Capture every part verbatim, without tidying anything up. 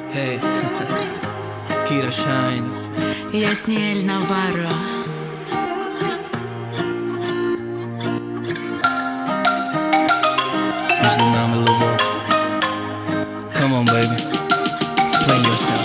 Hey, Kira Shine. Ясниэль Наварро. Между нами любовь. Come on, baby, explain yourself.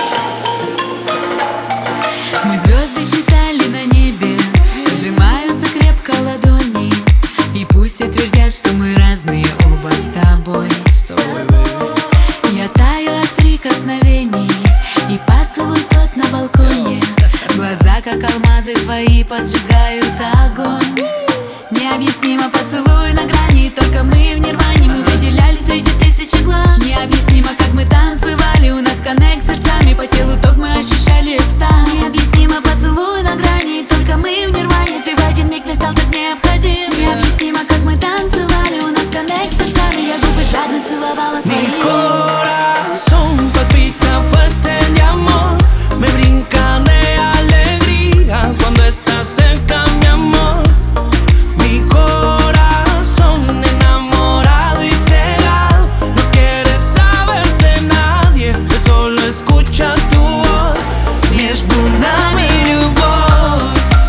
Мы звезды считали на небе, сжимаются крепко ладони. И пусть все твердят, что мы разные оба с тобой. С тобой, baby. Я таю от прикосновений, и поцелуй тот на балконе. Глаза, как алмазы твои, поджигают огонь. Необъяснимо поцелуй на грани, только мы в нирване. Мы выделялись среди тысячи глаз. Необъяснимо, как мы танцевали, у нас коннект сердцами. По телу ток мы ощущали экстаз. Необъяснимо поцелуй на грани, только мы в нирване. Ты в один миг мне стал так необходим. Необъяснимо, как мы танцевали, у нас коннект сердцами. Я губы жадно целовала твои. Mi corazón palpita fuerte de amor, me brinca de alegría cuando estás cerca, mi amor. Mi corazón enamorado y cegado, no quiere saber de nadie, él solo escucha tu voz. Между нами любовь.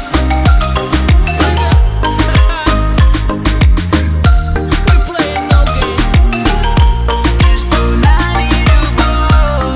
We playing no games. Между нами любовь.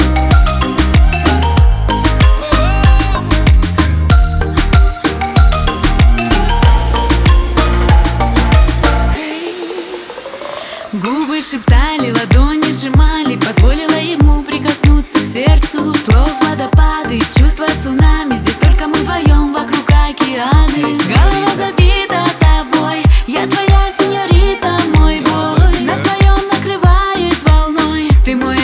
Губы шептали, ладони сжимали, позволила ему прикоснуться к сердцу. Слов водопады, чувства цунами, здесь только мы вдвоем, вокруг океаны. Голова забита тобой, я твоя сеньорита, мой бой. Нас вдвоем накрывает волной, ты мой